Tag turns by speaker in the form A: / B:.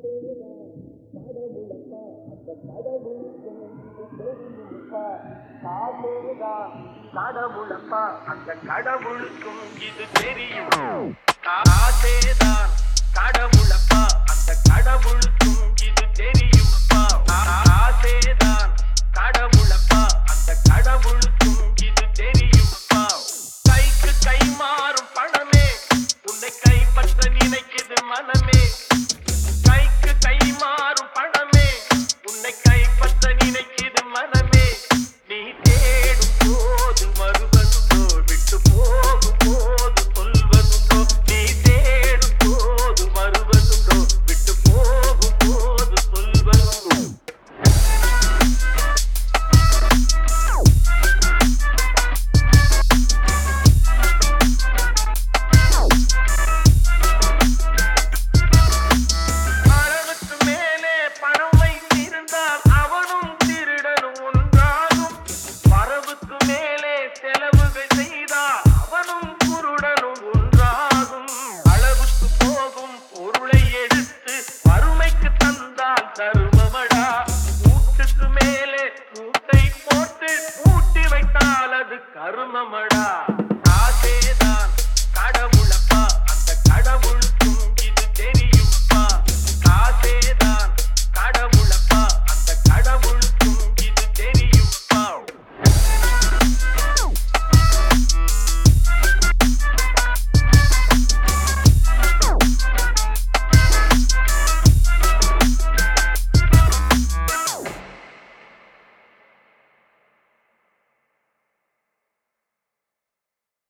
A: கடவுளப்பா அந்த கடவுளுக்கும் இது தெரியும். காசேதான் கடவுளப்பா அந்த கடவுளுக்கும் இது தெரியுமப்பா. காசேதான் கடவுளப்பா அந்த கடவுளுக்கும் இது தெரியுமப்பா. கைக்கு கை மாறும் பணமே உன்னை கைப்பற்ற நினைக்குது மனமே.